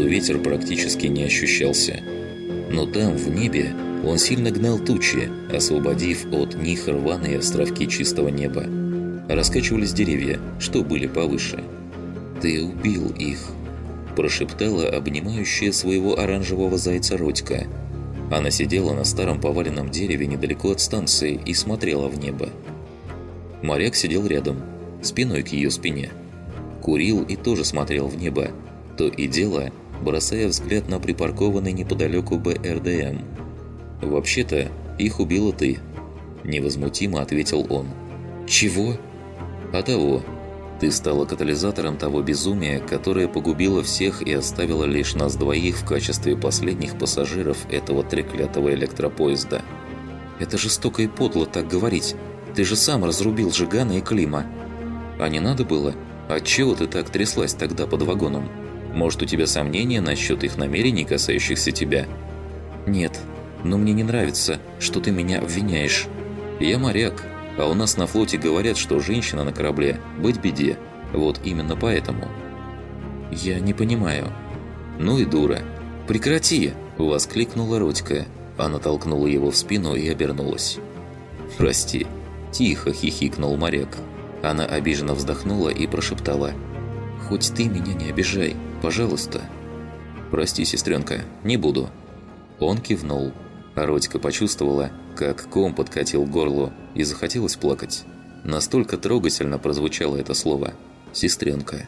ветер практически не ощущался. Но там, в небе, он сильно гнал тучи, освободив от них рваные островки чистого неба. Раскачивались деревья, что были повыше. «Ты убил их», – прошептала обнимающая своего оранжевого зайца Родька. Она сидела на старом поваленном дереве недалеко от станции и смотрела в небо. Моряк сидел рядом, спиной к ее спине. Курил и тоже смотрел в небо, то и дело бросая взгляд на припаркованный неподалеку БРДМ. «Вообще-то, их убила ты», – невозмутимо ответил он. «Чего?» «А того. Ты стала катализатором того безумия, которое погубило всех и оставило лишь нас двоих в качестве последних пассажиров этого треклятого электропоезда». «Это жестоко и подло так говорить. Ты же сам разрубил Жигана и Клима». «А не надо было? Отчего ты так тряслась тогда под вагоном? Может, у тебя сомнения насчет их намерений, касающихся тебя?» «Нет, но мне не нравится, что ты меня обвиняешь. Я моряк, а у нас на флоте говорят, что женщина на корабле – быть беде. Вот именно поэтому». «Я не понимаю». «Ну и дура». «Прекрати!» – воскликнула Родька. Она толкнула его в спину и обернулась. «Прости». – тихо хихикнул моряк. Она обиженно вздохнула и прошептала: «Хоть ты меня не обижай, пожалуйста». «Прости, сестренка, не буду». Он кивнул, а Родька почувствовала, как ком подкатил к горлу, и захотелось плакать. Настолько трогательно прозвучало это слово «сестренка».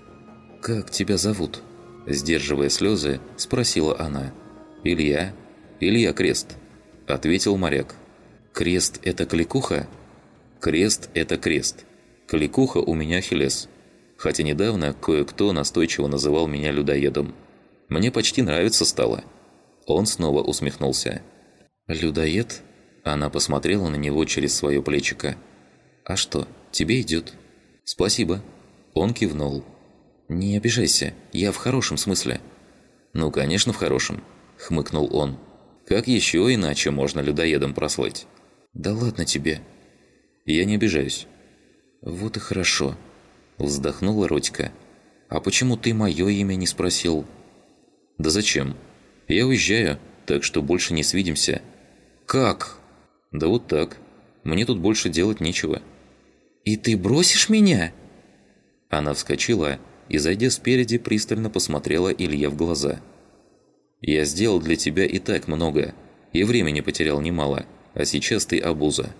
«Как тебя зовут?» – сдерживая слезы, спросила она. «Илья. Илья Крест», – ответил моряк. «Крест – это кликуха?» «Крест – это крест. Кликуха у меня Ахиллес. Хотя недавно кое-кто настойчиво называл меня людоедом. Мне почти нравится стало». Он снова усмехнулся. «Людоед?» Она посмотрела на него через свое плечико. «А что, тебе идет?» «Спасибо». Он кивнул. «Не обижайся, я в хорошем смысле». «Ну, конечно, в хорошем», – хмыкнул он. «Как еще иначе можно людоедом прослыть?» «Да ладно тебе». «Я не обижаюсь». «Вот и хорошо», – вздохнула Родька. «А почему ты мое имя не спросил?» «Да зачем? Я уезжаю, так что больше не свидимся». «Как?» «Да вот так. Мне тут больше делать нечего». «И ты бросишь меня?» Она вскочила и, зайдя спереди, пристально посмотрела Илье в глаза. «Я сделал для тебя и так много, и времени потерял немало, а сейчас ты обуза».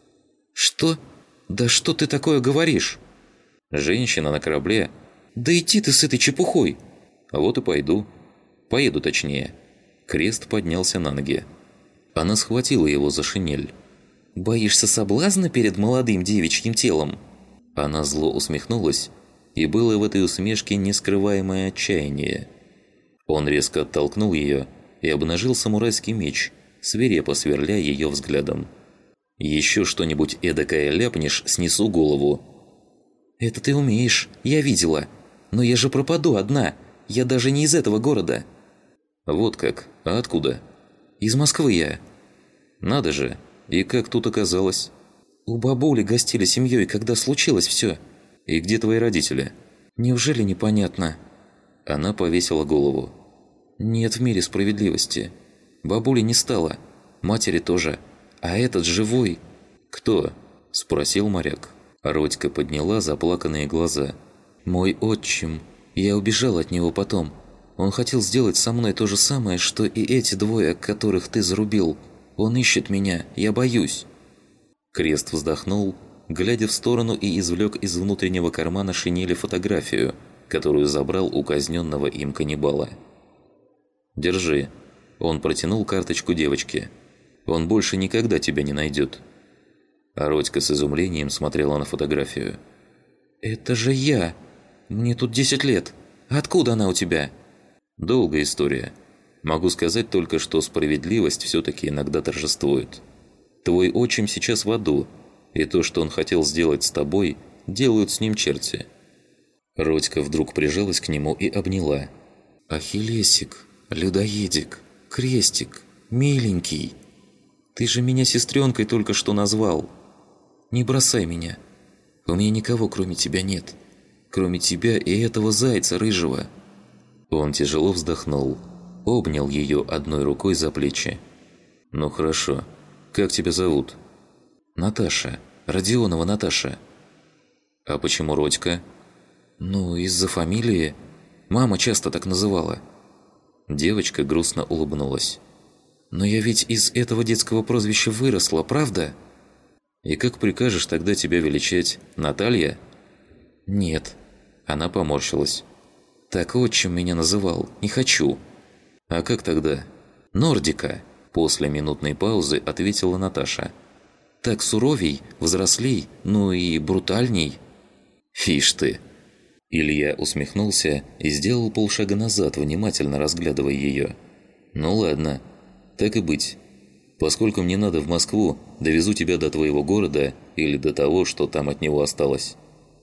«Что? Да что ты такое говоришь?» «Женщина на корабле». «Да иди ты с этой чепухой!» «А вот и пойду. Поеду точнее». Крест поднялся на ноги. Она схватила его за шинель. «Боишься соблазна перед молодым девичьим телом?» Она зло усмехнулась, и было в этой усмешке нескрываемое отчаяние. Он резко оттолкнул ее и обнажил самурайский меч, свирепо сверля ее взглядом. «Еще что-нибудь эдакое ляпнешь, снесу голову». «Это ты умеешь, я видела. Но я же пропаду одна, я даже не из этого города». «Вот как? А откуда?» «Из Москвы я». «Надо же! И как тут оказалось?» «У бабули гостили семьей, когда случилось все». «И где твои родители?» «Неужели непонятно?» Она повесила голову. «Нет в мире справедливости. Бабули не стало, матери тоже. А этот живой...» «Кто?» – спросил моряк. Родька подняла заплаканные глаза. «Мой отчим. Я убежал от него потом. Он хотел сделать со мной то же самое, что и эти двое, которых ты зарубил. Он ищет меня, я боюсь». Крест вздохнул, глядя в сторону, и извлек из внутреннего кармана шинели фотографию, которую забрал у казненного им каннибала. «Держи». Он протянул карточку девочке. «Он больше никогда тебя не найдет». А Родька с изумлением смотрела на фотографию. «Это же я! Мне тут 10 лет! Откуда она у тебя?» «Долгая история. Могу сказать только, что справедливость все-таки иногда торжествует. Твой отчим сейчас в аду, и то, что он хотел сделать с тобой, делают с ним черти». Родька вдруг прижалась к нему и обняла. «Ахиллесик, людоедик, крестик, миленький, ты же меня сестренкой только что назвал. Не бросай меня. У меня никого, кроме тебя, нет. Кроме тебя и этого зайца рыжего». Он тяжело вздохнул, обнял ее одной рукой за плечи. «Ну хорошо. Как тебя зовут?» «Наташа. Родионова Наташа». «А почему Родька?» «Ну, из-за фамилии. Мама часто так называла». Девочка грустно улыбнулась. «Но я ведь из этого детского прозвища выросла, правда?» «И как прикажешь тогда тебя величать? Наталья?» «Нет». Она поморщилась. «Так отчим меня называл. Не хочу». «А как тогда?» «Нордика», – после минутной паузы ответила Наташа. «Так суровей, взрослей, ну и брутальней». «Фиш ты!» Илья усмехнулся и сделал полшага назад, внимательно разглядывая ее. «Ну ладно, так и быть. Поскольку мне надо в Москву, довезу тебя до твоего города или до того, что там от него осталось.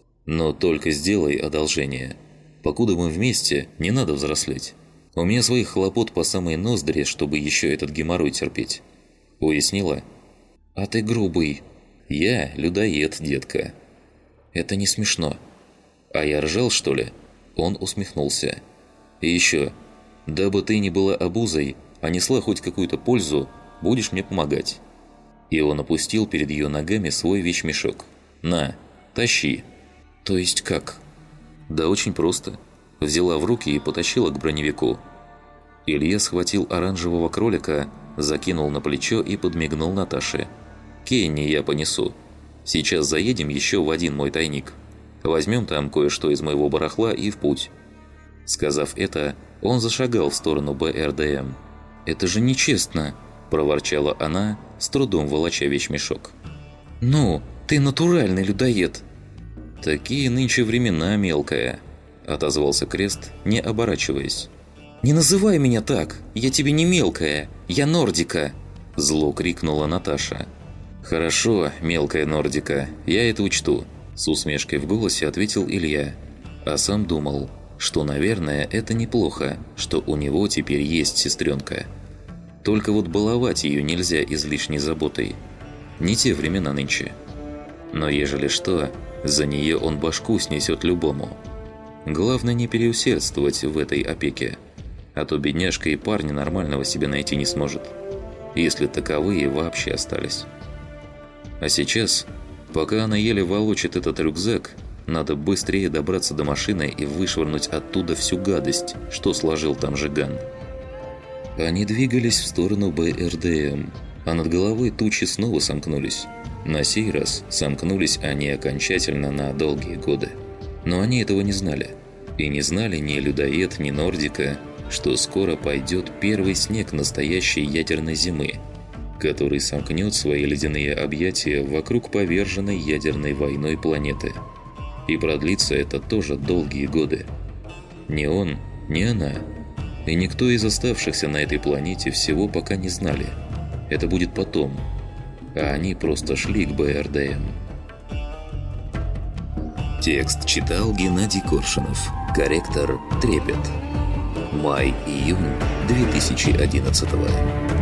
Но только сделай одолжение. Покуда мы вместе, не надо взрослеть. У меня своих хлопот по самой ноздри, чтобы еще этот геморрой терпеть. Уяснила?» «А ты грубый». «Я людоед, детка». «Это не смешно». «А я ржал, что ли?» Он усмехнулся. «И еще, дабы ты не была обузой, а несла хоть какую-то пользу, будешь мне помогать». И он опустил перед ее ногами свой вещмешок. «На, тащи». «То есть как?» «Да очень просто». Взяла в руки и потащила к броневику. Илья схватил оранжевого кролика, закинул на плечо и подмигнул Наташе. «Кенни я понесу. Сейчас заедем еще в один мой тайник. Возьмем там кое-что из моего барахла и в путь». Сказав это, он зашагал в сторону БРДМ. «Это же нечестно!» – проворчала она, с трудом волоча вещмешок. «Ну, ты натуральный людоед!» «Такие нынче времена, мелкая!» – отозвался Крест, не оборачиваясь. «Не называй меня так! Я тебе не мелкая! Я Нордика!» – зло крикнула Наташа. «Хорошо, мелкая Нордика, я это учту», – с усмешкой в голосе ответил Илья. А сам думал, что, наверное, это неплохо, что у него теперь есть сестренка. Только вот баловать ее нельзя излишней заботой. Не те времена нынче. Но ежели что, за нее он башку снесет любому. Главное не переусердствовать в этой опеке, а то бедняжка и парня нормального себе найти не сможет, если таковые вообще остались. А сейчас, пока она еле волочит этот рюкзак, надо быстрее добраться до машины и вышвырнуть оттуда всю гадость, что сложил там Жиган. Они двигались в сторону БРДМ, а над головой тучи снова сомкнулись. На сей раз сомкнулись они окончательно на долгие годы. Но они этого не знали. И не знали ни людоед, ни Нордика, что скоро пойдет первый снег настоящей ядерной зимы, который сомкнет свои ледяные объятия вокруг поверженной ядерной войной планеты. И продлится это тоже долгие годы. Ни он, ни она, и никто из оставшихся на этой планете всего пока не знали. Это будет потом. А они просто шли к БРДМ. Текст читал Геннадий Коршунов. Корректор Трепет. Май-июнь 2011.